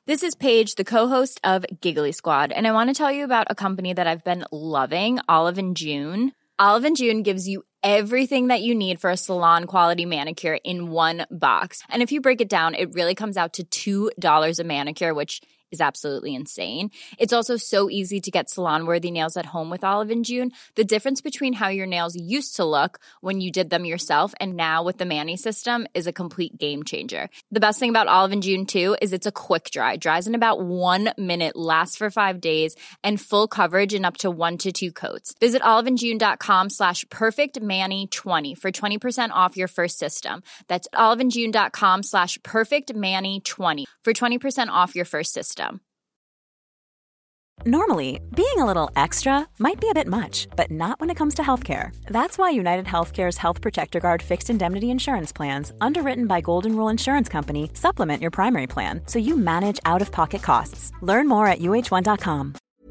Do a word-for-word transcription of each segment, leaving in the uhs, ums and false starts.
This is Paige, the co-host of Giggly Squad, and I want to tell you about a company that I've been loving, Olive and June. Olive and June gives you everything that you need for a salon-quality manicure in one box. And if you break it down, it really comes out to two dollars a manicure, which is absolutely insane. It's also so easy to get salon-worthy nails at home with Olive and June. The difference between how your nails used to look when you did them yourself and now with the Mani system is a complete game changer. The best thing about Olive and June, too, is it's a quick dry. Dries in about one minute, lasts for five days, and full coverage in up to one to two coats. Visit oliveandjune.com slash perfectmani20 for twenty percent off your first system. That's oliveandjune.com slash perfectmani20 for twenty percent off your first system. Normally, being a little extra might be a bit much, but not when it comes to healthcare. That's why United Healthcare's Health Protector Guard fixed indemnity insurance plans, underwritten by Golden Rule Insurance Company, supplement your primary plan so you manage out-of-pocket costs. Learn more at U H one dot com.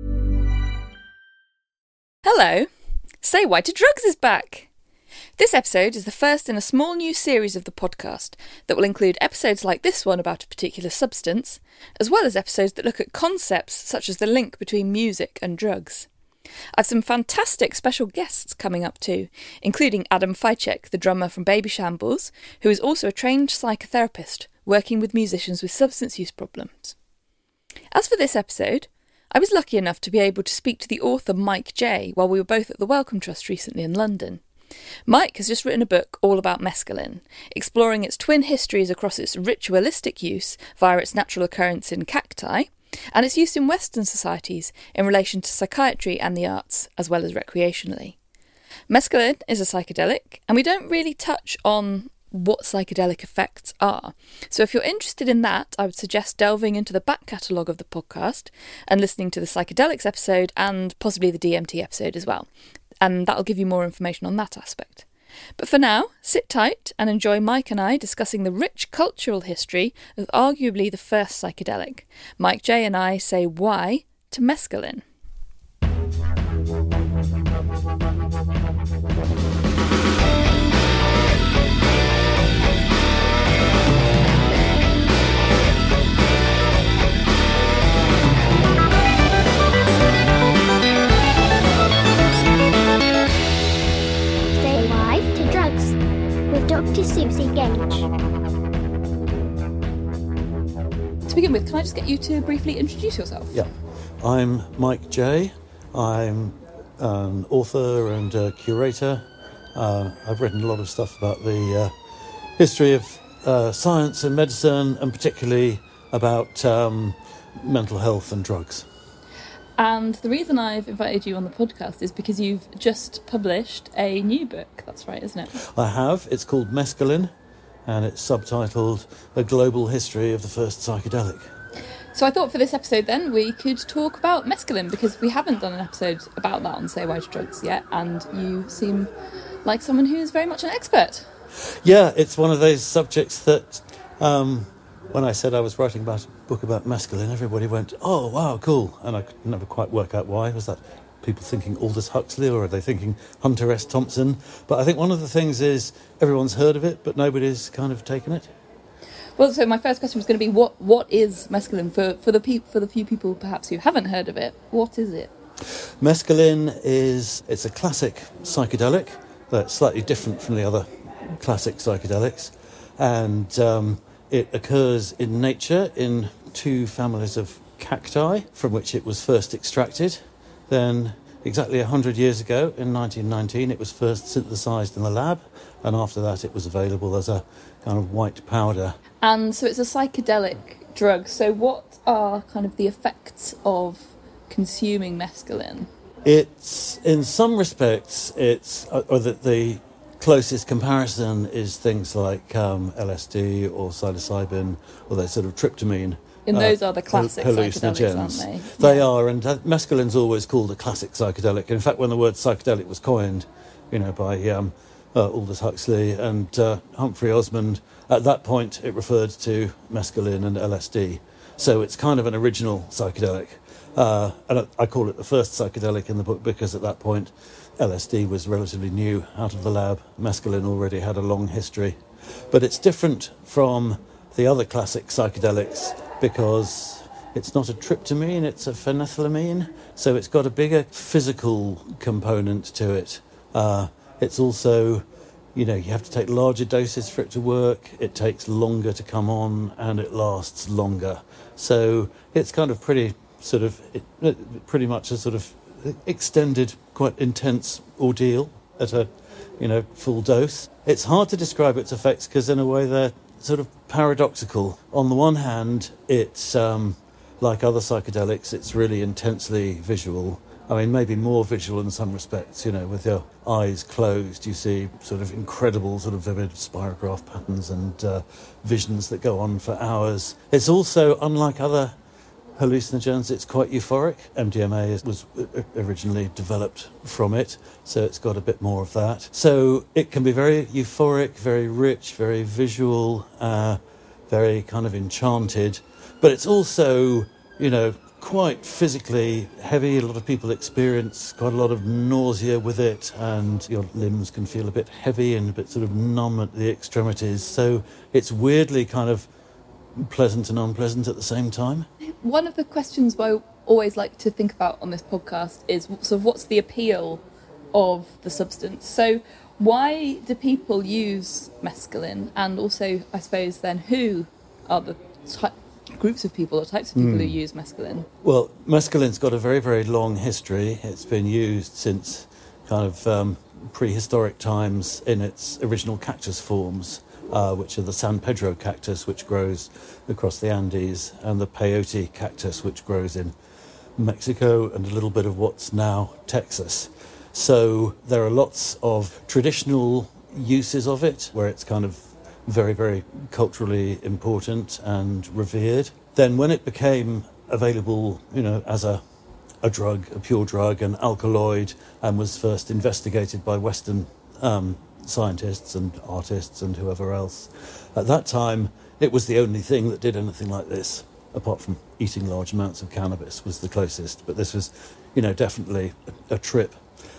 Hello. Say Why to Drugs is back. This episode is the first in a small new series of the podcast that will include episodes like this one about a particular substance, as well as episodes that look at concepts such as the link between music and drugs. I've some fantastic special guests coming up too, including Adam Fajcek, the drummer from Baby Shambles, who is also a trained psychotherapist working with musicians with substance use problems. As for this episode, I was lucky enough to be able to speak to the author Mike J while we were both at the Wellcome Trust recently in London. Mike has just written a book all about mescaline, exploring its twin histories across its ritualistic use via its natural occurrence in cacti, and its use in Western societies in relation to psychiatry and the arts, as well as recreationally. Mescaline is a psychedelic, and we don't really touch on what psychedelic effects are. So if you're interested in that, I would suggest delving into the back catalogue of the podcast and listening to the psychedelics episode and possibly the D M T episode as well. And that'll give you more information on that aspect. But for now, sit tight and enjoy Mike and I discussing the rich cultural history of arguably the first psychedelic. Mike J and I say why to mescaline. Doctor Susie Gage. To begin with, can I just get you to briefly introduce yourself? Yeah, I'm Mike J. I'm an author and a curator. Uh, I've written a lot of stuff about the uh, history of uh, science and medicine, and particularly about um, mental health and drugs. And the reason I've invited you on the podcast is because you've just published a new book. That's right, isn't it? I have. It's called Mescaline, and it's subtitled A Global History of the First Psychedelic. So I thought for this episode then we could talk about mescaline, because we haven't done an episode about that on Say Why to Drugs yet, and you seem like someone who's very much an expert. Yeah, it's one of those subjects that um, when I said I was writing about a book about mescaline, everybody went, oh, wow, cool. And I could never quite work out why. Was that people thinking Aldous Huxley, or are they thinking Hunter S. Thompson? But I think one of the things is everyone's heard of it, but nobody's kind of taken it. Well, so my first question was going to be, what what is mescaline? For, for, the, pe- for the few people perhaps who haven't heard of it, what is it? Mescaline is, it's a classic psychedelic that's slightly different from the other classic psychedelics. And um, it occurs in nature in two families of cacti from which it was first extracted. Then, exactly one hundred years ago, in nineteen nineteen, it was first synthesised in the lab, and after that it was available as a kind of white powder. And so it's a psychedelic drug. So what are kind of the effects of consuming mescaline? It's, in some respects, it's, or the, the closest comparison is things like um, L S D or psilocybin, or those sort of tryptamine. And those uh, are the classic hallucinogens. psychedelics, aren't they? They yeah. are, and mescaline's always called a classic psychedelic. In fact, when the word psychedelic was coined, you know, by um, uh, Aldous Huxley and uh, Humphrey Osmond, at that point it referred to mescaline and L S D. So it's kind of an original psychedelic. Uh, and I call it the first psychedelic in the book because at that point L S D was relatively new out of the lab. Mescaline already had a long history. But it's different from the other classic psychedelics because It's not a tryptamine, it's a phenethylamine, so it's got a bigger physical component to it. Uh, it's also, you know, you have to take larger doses for it to work, it takes longer to come on, and it lasts longer. So it's kind of pretty sort of, it, pretty much a sort of extended, quite intense ordeal at a, you know, full dose. It's hard to describe its effects because in a way they're sort of paradoxical. On the one hand, it's um, like other psychedelics, it's really intensely visual. I mean, maybe more visual in some respects, you know, with your eyes closed, you see sort of incredible sort of vivid spirograph patterns and uh, visions that go on for hours. It's also, unlike other hallucinogens, it's quite euphoric. M D M A was originally developed from it, so it's got a bit more of that. So it can be very euphoric, very rich, very visual, uh, very kind of enchanted, but it's also, you know, quite physically heavy. A lot of people experience quite a lot of nausea with it, and your limbs can feel a bit heavy and a bit sort of numb at the extremities. So it's weirdly kind of pleasant and unpleasant at the same time. One of the questions I always like to think about on this podcast is sort of what's the appeal of the substance. So why do people use mescaline? And also, I suppose, then who are the ty- groups of people or types of people mm. who use mescaline? Well, mescaline's got a very, very long history. It's been used since kind of um, prehistoric times in its original cactus forms, uh, which are the San Pedro cactus, which grows across the Andes, and the peyote cactus, which grows in Mexico and a little bit of what's now Texas. So there are lots of traditional uses of it, where it's kind of very, very culturally important and revered. Then when it became available, you know, as a, a drug, a pure drug, an alkaloid, and was first investigated by Western um, scientists and artists and whoever else, at that time it was the only thing that did anything like this, apart from eating large amounts of cannabis was the closest. But this was, you know, definitely a, a trip.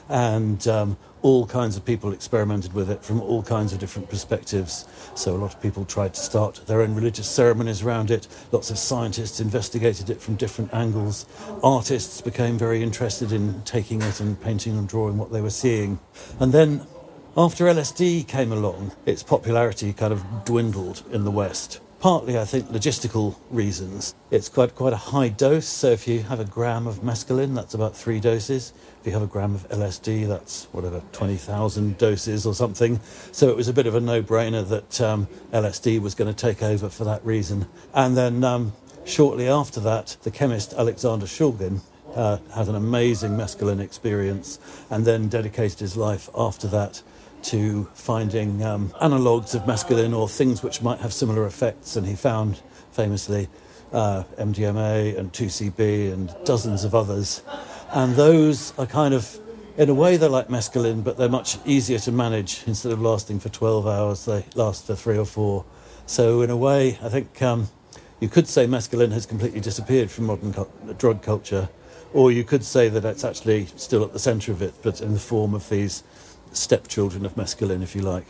And um, all kinds of people experimented with it from all kinds of different perspectives. So a lot of people tried to start their own religious ceremonies around it. Lots of scientists investigated it from different angles. Artists became very interested in taking it and painting and drawing what they were seeing. And then after L S D came along, its popularity kind of dwindled in the West. Partly, I think, logistical reasons. It's quite quite a high dose, so if you have a gram of mescaline, that's about three doses. If you have a gram of L S D, that's, whatever, twenty thousand doses or something. So it was a bit of a no-brainer that um, L S D was going to take over for that reason. And then um, shortly after that, the chemist Alexander Shulgin uh, had an amazing mescaline experience and then dedicated his life after that to finding um, analogues of mescaline or things which might have similar effects, and he found famously uh, M D M A and two C B and dozens of others, and those are kind of, in a way they're like mescaline, but they're much easier to manage. Instead of lasting for twelve hours, they last for three or four. So in a way, I think um, you could say mescaline has completely disappeared from modern cu- drug culture, or you could say that it's actually still at the centre of it, but in the form of these stepchildren of mescaline, if you like.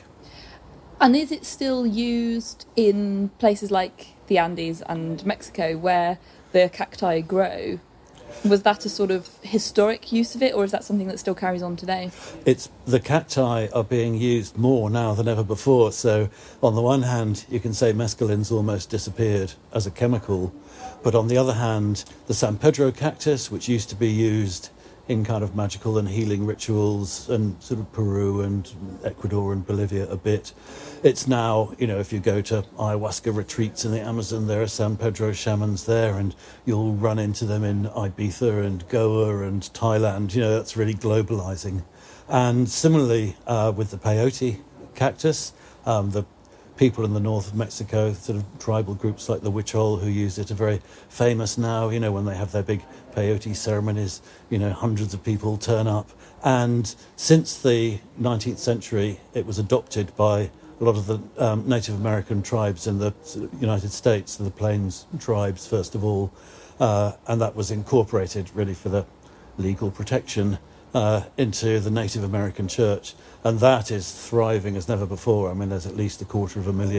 And is it still used in places like the Andes and Mexico where the cacti grow? Was that a sort of historic use of it, or is that something that still carries on today? It's the cacti are being used more now than ever before. So on the one hand, you can say mescaline's almost disappeared as a chemical, but on the other hand, the San Pedro cactus, which used to be used in kind of magical and healing rituals and sort of Peru and Ecuador and Bolivia a bit. It's now, you know, if you go to ayahuasca retreats in the Amazon, there are San Pedro shamans there, and you'll run into them in Ibiza and Goa and Thailand. You know, that's really globalizing. And similarly uh, with the peyote cactus, um, the people in the north of Mexico, sort of tribal groups like the Huichol who use it, are very famous now. You know, when they have their big peyote ceremonies, you know, hundreds of people turn up. And since the nineteenth century, it was adopted by a lot of the um, Native American tribes in the United States, the Plains tribes, first of all. Uh, and that was incorporated really for the legal protection uh, into the Native American church. And that is thriving as never before. I mean, there's at least a quarter of a million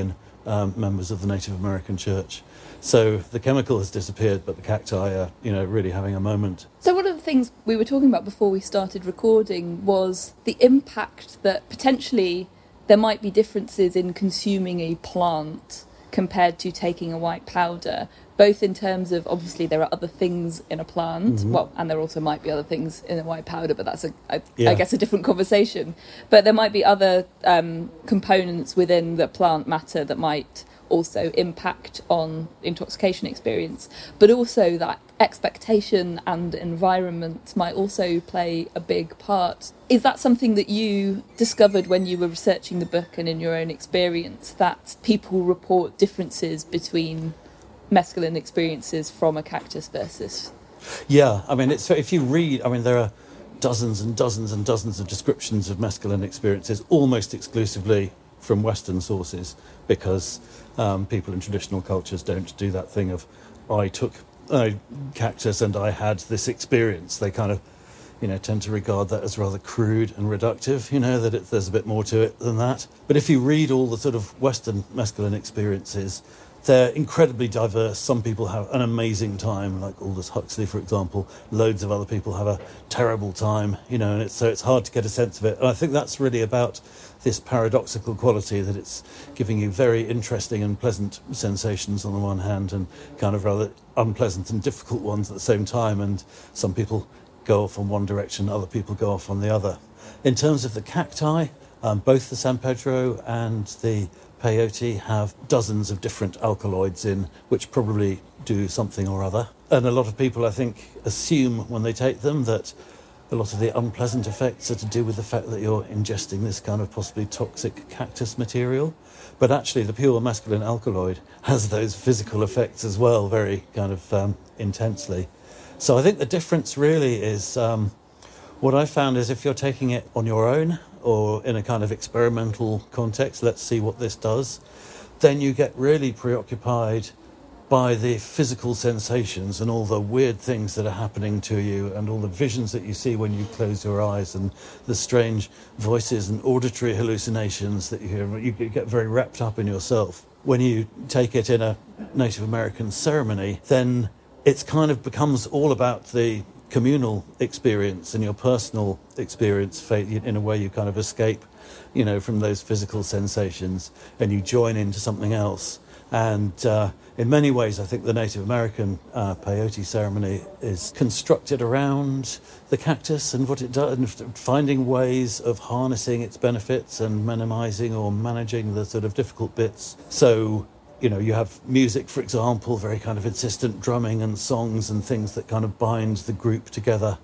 um, members of the Native American Church. So the chemical has disappeared, but the cacti are, you know, really having a moment. So one of the things we were talking about before we started recording was the impact that potentially there might be differences in consuming a plant compared to taking a white powder, both in terms of, obviously, there are other things in a plant, mm-hmm. well, and there also might be other things in a white powder, but that's, a, I, yeah. I guess, a different conversation. But there might be other um, components within the plant matter that might also impact on intoxication experience, but also that expectation and environment might also play a big part. Is that something that you discovered when you were researching the book and in your own experience, that people report differences between mescaline experiences from a cactus versus? Yeah, I mean, it's if you read, I mean, there are dozens and dozens and dozens of descriptions of mescaline experiences, almost exclusively from Western sources, because um, people in traditional cultures don't do that thing of, I took uh, cactus and I had this experience. They kind of, you know, tend to regard that as rather crude and reductive, you know, that it, there's a bit more to it than that. But if you read all the sort of Western mescaline experiences, they're incredibly diverse. Some people have an amazing time, like Aldous Huxley, for example. Loads of other people have a terrible time, you know, and it's, so it's hard to get a sense of it. And I think that's really about this paradoxical quality, that it's giving you very interesting and pleasant sensations on the one hand, and kind of rather unpleasant and difficult ones at the same time. And some people go off on one direction, other people go off on the other. In terms of the cacti, um, both the San Pedro and the peyote have dozens of different alkaloids in, which probably do something or other. And a lot of people, I think, assume when they take them that a lot of the unpleasant effects are to do with the fact that you're ingesting this kind of possibly toxic cactus material. But actually, the pure mescaline alkaloid has those physical effects as well, very kind of um, intensely. So I think the difference really is, um, what I found is if you're taking it on your own or in a kind of experimental context, let's see what this does, then you get really preoccupied by the physical sensations and all the weird things that are happening to you and all the visions that you see when you close your eyes and the strange voices and auditory hallucinations that you hear. You get very wrapped up in yourself. When you take it in a Native American ceremony, then it kind of becomes all about the communal experience and your personal experience. In a way, you kind of escape, you know, from those physical sensations and you join into something else. And uh, in many ways, I think the Native American uh, peyote ceremony is constructed around the cactus and what it does, and finding ways of harnessing its benefits and minimizing or managing the sort of difficult bits. So, you know, you have music, for example, very kind of insistent drumming and songs and things that kind of bind the group together.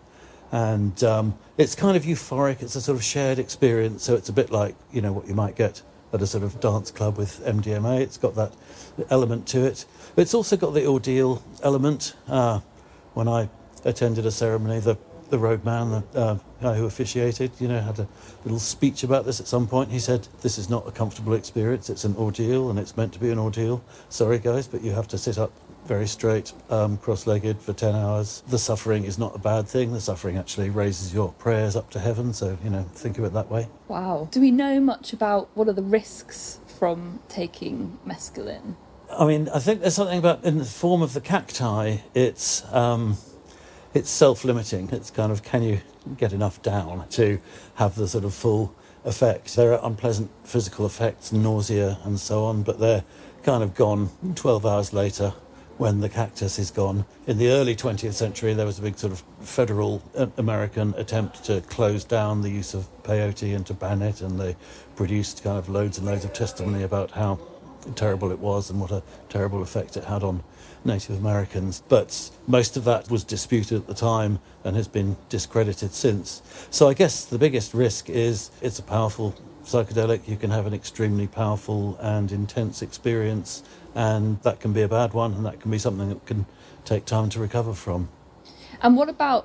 And um, it's kind of euphoric. It's a sort of shared experience. So it's a bit like, you know, what you might get at a sort of dance club with M D M A. It's got that element to it. But it's also got the ordeal element. Uh, when I attended a ceremony, the, the roadman, the uh, guy who officiated, you know, had a little speech about this at some point. He said, this is not a comfortable experience. It's an ordeal, and it's meant to be an ordeal. Sorry, guys, but you have to sit up very straight, um, cross-legged for ten hours. The suffering is not a bad thing. The suffering actually raises your prayers up to heaven. So, you know, think of it that way. Wow. Do we know much about what are the risks from taking mescaline? I mean, I think there's something about, in the form of the cacti, it's um, it's self-limiting. It's kind of, can you get enough down to have the sort of full effect? There are unpleasant physical effects, nausea and so on, but they're kind of gone twelve hours later when the cactus is gone. In the early twentieth century, there was a big sort of federal American attempt to close down the use of peyote and to ban it, and they produced kind of loads and loads of testimony about how terrible it was and what a terrible effect it had on Native Americans. But most of that was disputed at the time and has been discredited since. So I guess the biggest risk is it's a powerful psychedelic. You can have an extremely powerful and intense experience, and that can be a bad one, and that can be something that can take time to recover from. And what about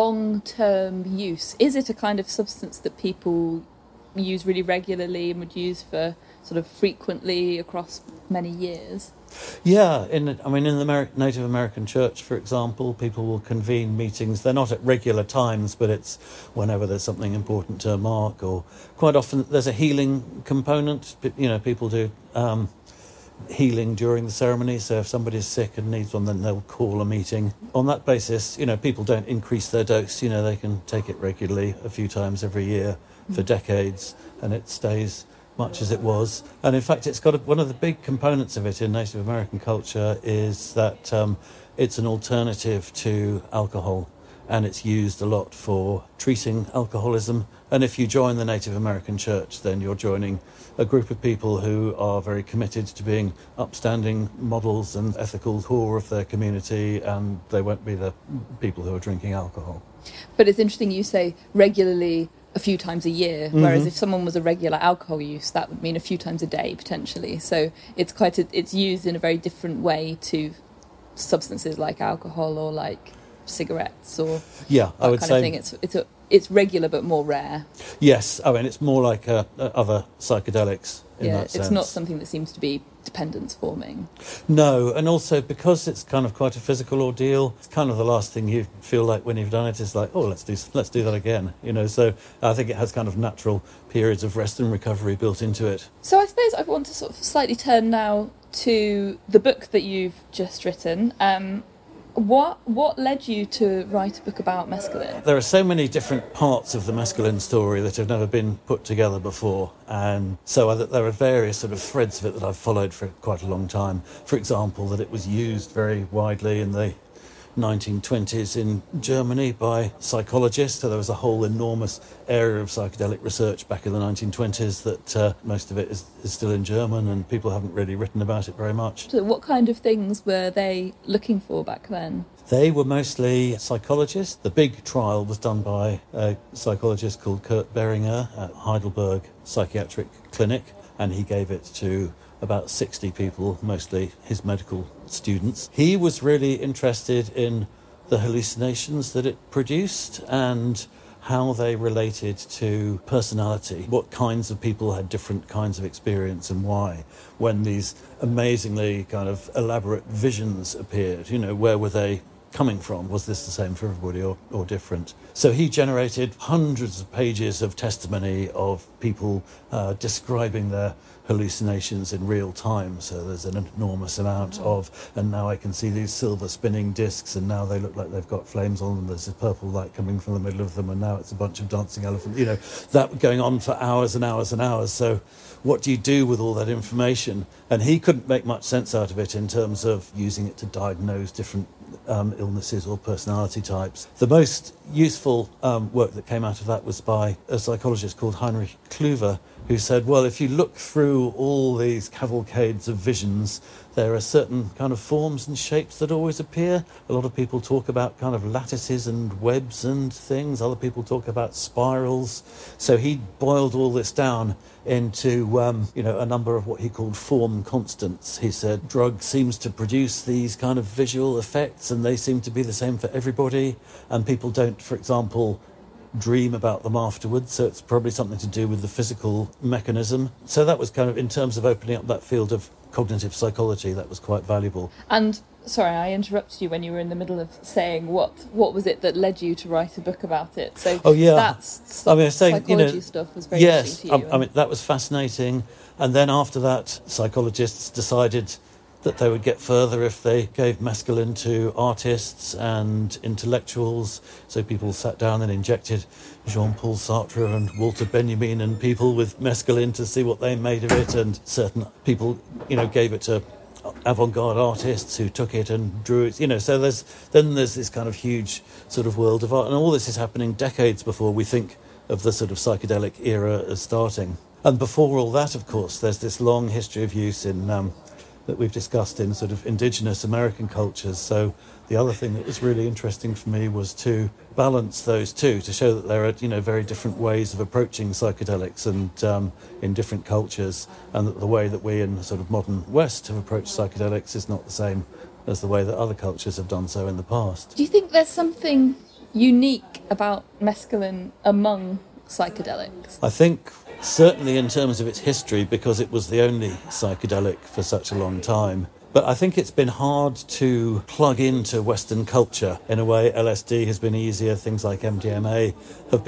long-term use? Is it a kind of substance that people use really regularly and would use for sort of frequently across many years? Yeah, in I mean, in the Amer- Native American Church, for example, people will convene meetings. They're not at regular times, but it's whenever there's something important to mark, or quite often there's a healing component. You know, people do um, healing during the ceremony. So if somebody's sick and needs one, then they'll call a meeting. On that basis, you know, people don't increase their dose. You know, they can take it regularly a few times every year for decades, and it stays much as it was. And in fact, it's got a, one of the big components of it in Native American culture is that um, it's an alternative to alcohol, and it's used a lot for treating alcoholism. And if you join the Native American Church, then you're joining a group of people who are very committed to being upstanding models and ethical core of their community, and they won't be the people who are drinking alcohol. But it's interesting you say regularly a few times a year, whereas mm-hmm. if someone was a regular alcohol use, that would mean a few times a day potentially. So it's quite a, it's used in a very different way to substances like alcohol or like cigarettes or yeah, that I would kind say of thing. It's it's a, it's regular but more rare. Yes, I mean it's more like uh, other psychedelics. In yeah, that it's sense. not something that seems to be dependence forming. No, and also because it's kind of quite a physical ordeal, it's kind of the last thing you feel like when you've done it is like, oh, let's do let's do that again, you know. So I think it has kind of natural periods of rest and recovery built into it. So I suppose I want to sort of slightly turn now to the book that you've just written. Um, What what led you to write a book about mescaline? There are so many different parts of the mescaline story that have never been put together before, and so there are various sort of threads of it that I've followed for quite a long time. For example, that it was used very widely in the nineteen twenties in Germany by psychologists. So there was a whole enormous area of psychedelic research back in the nineteen twenties that uh, most of it is, is still in German, and people haven't really written about it very much. So what kind of things were they looking for back then? They were mostly psychologists. The big trial was done by a psychologist called Kurt Beringer at Heidelberg Psychiatric Clinic, and he gave it to about sixty people, mostly his medical students. He was really interested in the hallucinations that it produced and how they related to personality, what kinds of people had different kinds of experience and why. When these amazingly kind of elaborate visions appeared, you know, where were they coming from? Was this the same for everybody or, or different? So he generated hundreds of pages of testimony of people uh, describing their hallucinations in real time. So there's an enormous amount of, and now I can see these silver spinning discs, and now they look like they've got flames on them. There's a purple light coming from the middle of them, and now it's a bunch of dancing elephants. You know, that going on for hours and hours and hours. So what do you do with all that information? And he couldn't make much sense out of it in terms of using it to diagnose different um, illnesses or personality types. The most useful um, work that came out of that was by a psychologist called Heinrich Klüver, who said, well, if you look through all these cavalcades of visions, there are certain kind of forms and shapes that always appear. A lot of people talk about kind of lattices and webs and things. Other people talk about spirals. So he boiled all this down into, um, you know, a number of what he called form constants. He said drug seems to produce these kind of visual effects, and they seem to be the same for everybody. And people don't, for example, dream about them afterwards, so it's probably something to do with the physical mechanism. So that was kind of, in terms of opening up that field of cognitive psychology, that was quite valuable. And sorry, I interrupted you when you were in the middle of saying what what was it that led you to write a book about it. So oh yeah, that's I mean, I was saying, psychology you know, stuff was very yes, interesting to you. I, I mean that was fascinating. And then after that, psychologists decided that they would get further if they gave mescaline to artists and intellectuals. So people sat down and injected Jean-Paul Sartre and Walter Benjamin and people with mescaline to see what they made of it. And certain people, you know, gave it to avant-garde artists who took it and drew it. You know, so there's then there's this kind of huge sort of world of art. And all this is happening decades before we think of the sort of psychedelic era as starting. And before all that, of course, there's this long history of use in um, that we've discussed in sort of indigenous American cultures. So the other thing that was really interesting for me was to balance those two, to show that there are, you know, very different ways of approaching psychedelics and um, in different cultures, and that the way that we in the sort of modern West have approached psychedelics is not the same as the way that other cultures have done so in the past. Do you think there's something unique about mescaline among psychedelics? I think certainly in terms of its history, because it was the only psychedelic for such a long time. But I think it's been hard to plug into Western culture. In a way, L S D has been easier. Things like M D M A have been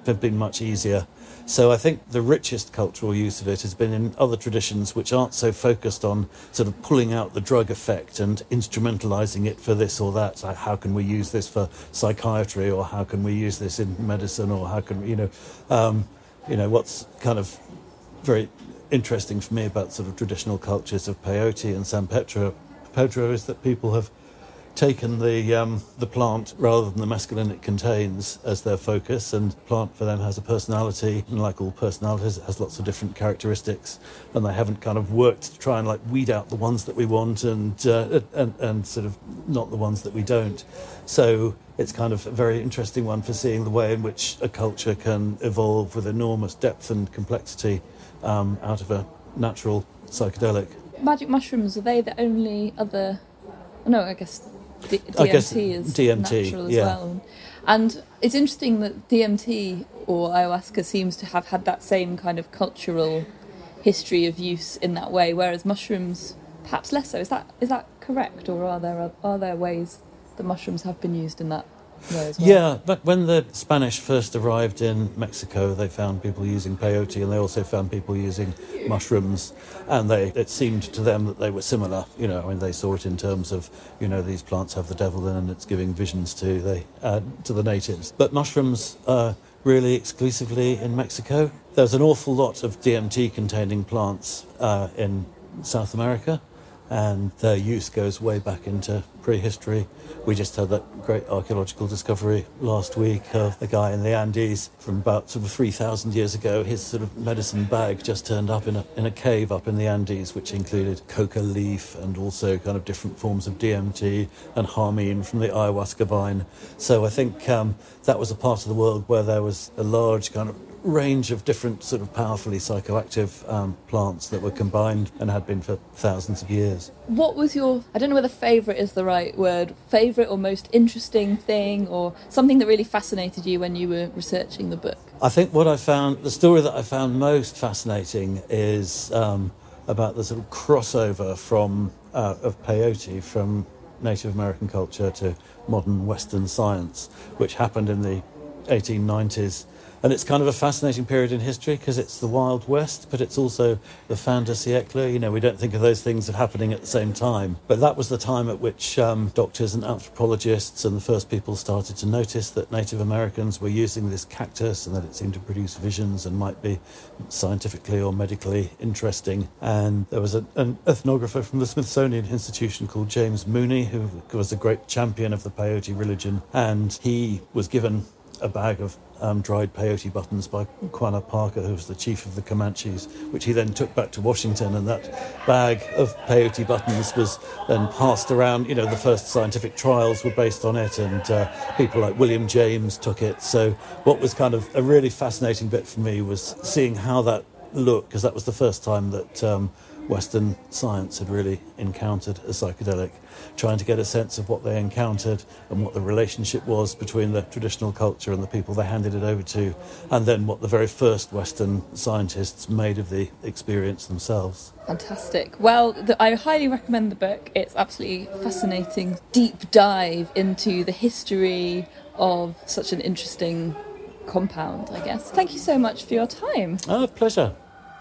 have been much easier. So I think the richest cultural use of it has been in other traditions which aren't so focused on sort of pulling out the drug effect and instrumentalizing it for this or that. Like, how can we use this for psychiatry, or how can we use this in medicine, or how can, you know, um, you know, what's kind of very interesting for me about sort of traditional cultures of peyote and San Pedro, Pedro is that people have taken the um, the plant rather than the mescaline it contains as their focus, and the plant for them has a personality, and like all personalities it has lots of different characteristics, and they haven't kind of worked to try and like weed out the ones that we want and uh, and, and sort of not the ones that we don't. So it's kind of a very interesting one for seeing the way in which a culture can evolve with enormous depth and complexity um, out of a natural psychedelic. Magic mushrooms, are they the only other... No, I guess D- D M T I guess is D M T, natural as yeah. well. And it's interesting that D M T or ayahuasca seems to have had that same kind of cultural history of use in that way, whereas mushrooms perhaps less so. Is that is that correct, or are there are there ways that mushrooms have been used in that way as well? Yeah, but when the Spanish first arrived in Mexico, they found people using peyote, and they also found people using mushrooms, and they it seemed to them that they were similar. You know, I mean, they saw it in terms of, you know, these plants have the devil in, and it's giving visions to the uh, to the natives. But mushrooms are really exclusively in Mexico. There's an awful lot of D M T-containing plants uh, in South America, and their use goes way back into prehistory. We just had that great archaeological discovery last week of a guy in the Andes from about sort of three thousand years ago. His sort of medicine bag just turned up in a in a cave up in the Andes, which included coca leaf and also kind of different forms of D M T and harmine from the ayahuasca vine. So I think um, that was a part of the world where there was a large kind of range of different sort of powerfully psychoactive um, plants that were combined and had been for thousands of years. What was your, I don't know whether favourite is the right word, favourite or most interesting thing, or something that really fascinated you when you were researching the book? I think what I found, the story that I found most fascinating is um, about the sort of crossover from uh, of peyote from Native American culture to modern Western science, which happened in the eighteen nineties. And it's kind of a fascinating period in history because it's the Wild West, but it's also the fin de siècle. You know, we don't think of those things as happening at the same time. But that was the time at which um, doctors and anthropologists and the first people started to notice that Native Americans were using this cactus and that it seemed to produce visions and might be scientifically or medically interesting. And there was a, an ethnographer from the Smithsonian Institution called James Mooney, who was a great champion of the peyote religion. And he was given a bag of um, dried peyote buttons by Quanah Parker, who was the chief of the Comanches, which he then took back to Washington, and that bag of peyote buttons was then passed around. You know, the first scientific trials were based on it, and uh, people like William James took it. So what was kind of a really fascinating bit for me was seeing how that looked, because that was the first time that um, Western science had really encountered a psychedelic, trying to get a sense of what they encountered and what the relationship was between the traditional culture and the people they handed it over to, and then what the very first Western scientists made of the experience themselves. Fantastic. Well, the, I highly recommend the book. It's absolutely fascinating, deep dive into the history of such an interesting compound, I guess. Thank you so much for your time. Oh, pleasure.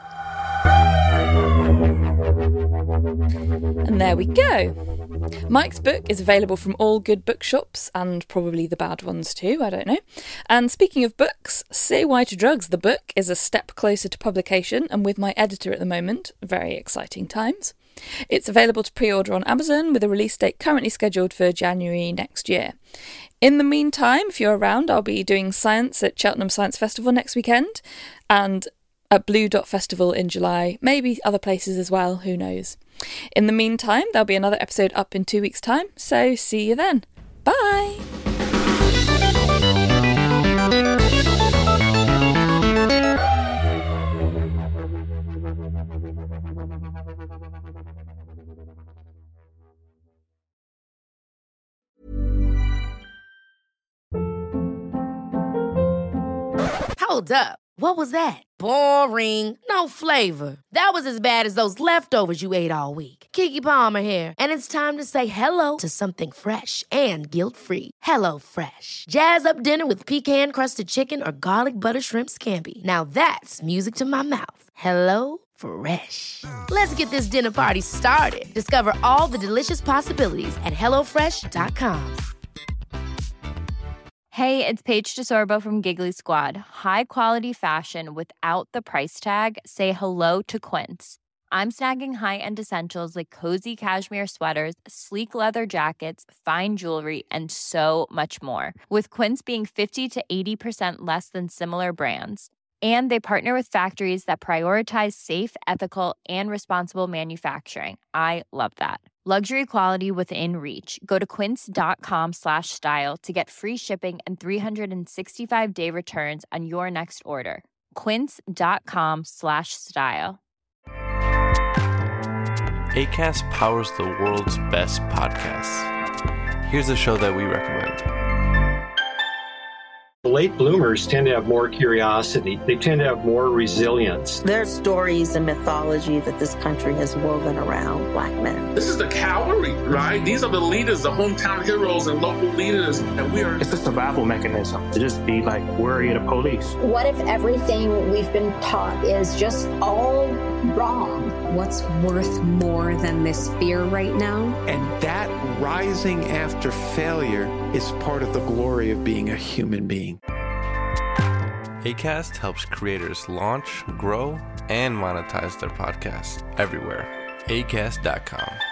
And there we go. Mike's book is available from all good bookshops, and probably the bad ones too, I don't know. And speaking of books, Say Why to Drugs, the book, is a step closer to publication, and with my editor at the moment, very exciting times. It's available to pre-order on Amazon, with a release date currently scheduled for January next year. In the meantime, if you're around, I'll be doing science at Cheltenham Science Festival next weekend, and at Blue Dot Festival in July, maybe other places as well, who knows. In the meantime, there'll be another episode up in two weeks' time, so see you then. Bye! Hold up. What was that? Boring. No flavor. That was as bad as those leftovers you ate all week. Keke Palmer here, and it's time to say hello to something fresh and guilt-free. Hello Fresh. Jazz up dinner with pecan-crusted chicken or garlic butter shrimp scampi. Now that's music to my mouth. Hello Fresh. Let's get this dinner party started. Discover all the delicious possibilities at hello fresh dot com. Hey, it's Paige DeSorbo from Giggly Squad. High quality fashion without the price tag. Say hello to Quince. I'm snagging high-end essentials like cozy cashmere sweaters, sleek leather jackets, fine jewelry, and so much more. With Quince being fifty to eighty percent less than similar brands. And they partner with factories that prioritize safe, ethical, and responsible manufacturing. I love that. Luxury quality within reach. Go to quince.com slash style to get free shipping and three sixty-five day returns on your next order. Quince.com slash style. Acast powers the world's best podcasts. Here's a show that we recommend. Late bloomers tend to have more curiosity. They tend to have more resilience. There's stories and mythology that this country has woven around Black men. This is the cavalry, right? These are the leaders, the hometown heroes and local leaders. And we are... It's a survival mechanism to just be like, worry the police. What if everything we've been taught is just all wrong? What's worth more than this fear right now? And that rising after failure is part of the glory of being a human being. Acast helps creators launch, grow, and monetize their podcasts everywhere. Acast dot com.